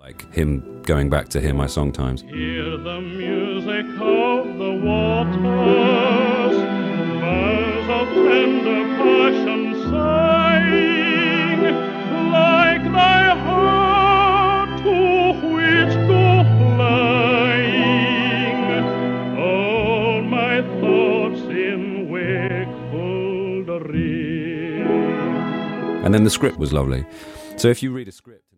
Like him going back to Hear My Song Times. Hear the music of the waters, birds of tender passion sighing, like thy heart to which go flying, all my thoughts in wakeful dream. And then the script was lovely. So if you read a script...